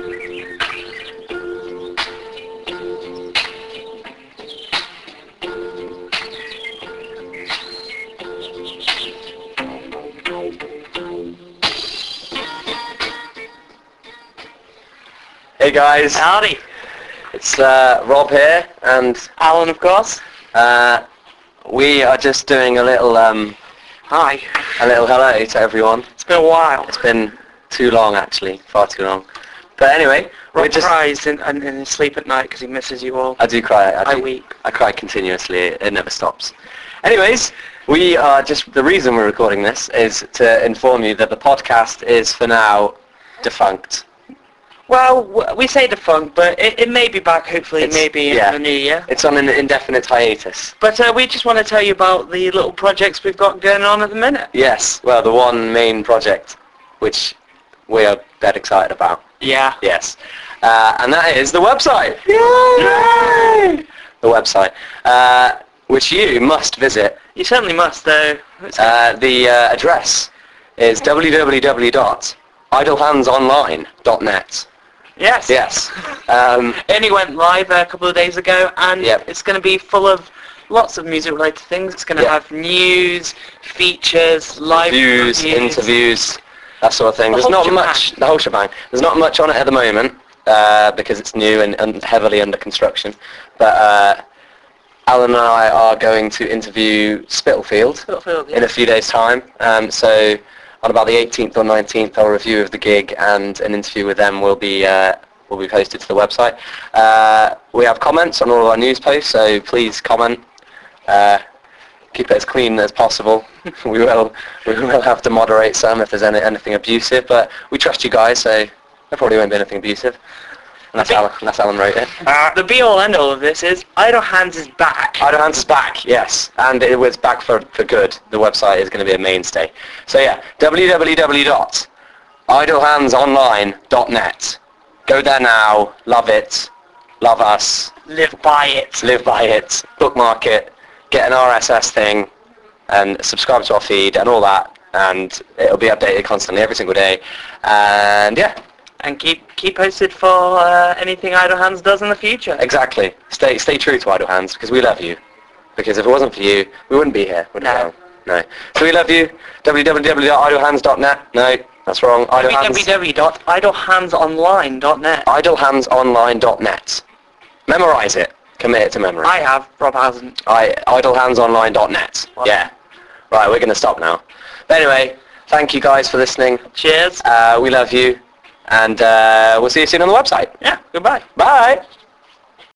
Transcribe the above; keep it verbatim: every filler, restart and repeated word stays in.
Hey guys, Howdy. it's uh, Rob here, and Alan, of course. uh, we are just doing a little um, Hi. a little hello to everyone. It's been a while. It's been too long, actually, far too long. But anyway, we're Rob just. cries in, in, in his sleep at night because he misses you all. I do cry. I, I do, weep. I cry continuously. It, it never stops. Anyways, we are just. The reason we're recording this is to inform you that the podcast is for now defunct. Well, w- we say defunct, but it, it may be back, hopefully, It's- maybe in yeah. the new year. It's on an indefinite hiatus. But uh, we just want to tell you about the little projects we've got going on at the minute. Yes. Well, the one main project, which we are dead excited about. Yeah. Yes. Uh, and that is the website. Yay! The website, uh, which you must visit. You certainly must, though. It's- Uh, the uh, address is w w w dot idlehands online dot net. yes. Yes. Um, It only went live a couple of days ago, and Yep. it's going to be full of lots of music-related things. It's going to Yep. have news, features, live Reviews, reviews. interviews, that sort of thing. The There's whole not shebang. much, the whole shebang. There's not much on it at the moment uh, because it's new and, and heavily under construction. But uh, Alan and I are going to interview Spitalfield Spitalfield, yeah. in a few days' time. Um, so on about the eighteenth or nineteenth, a review of the gig and an interview with them will be uh, will be posted to the website. Uh, we have comments on all of our news posts, so please comment. Uh, keep it as clean as possible. we will we will have to moderate some if there's any, anything abusive, but we trust you guys, so there probably won't be anything abusive. Unless Alan, unless Alan wrote it. Uh, the be-all end-all of this is Idle Hands is back. Idle Hands is back, yes, and it was back for, for good. The website is going to be a mainstay. So yeah, w w w dot idlehands online dot net. Go there now, love it, love us, Live by it. live by it, bookmark it, get an R S S thing, and subscribe to our feed and all that, and it'll be updated constantly every single day. And yeah, And keep keep posted for uh, anything Idle Hands does in the future. exactly. Stay stay true to Idle Hands because we love you. Because if it wasn't for you, we wouldn't be here, would we? No. No. So we love you. w w w dot idlehands dot net. No, that's wrong. Idlehands. w w w dot idle hands online dot net. idlehands online dot net. Memorize it. Commit it to memory. I have, Rob hasn't. I idlehands online dot net. Wow. Yeah. Right, we're going to stop now. But anyway, thank you guys for listening. Cheers. Uh, we love you. And uh, we'll see you soon on the website. Yeah, goodbye. Bye.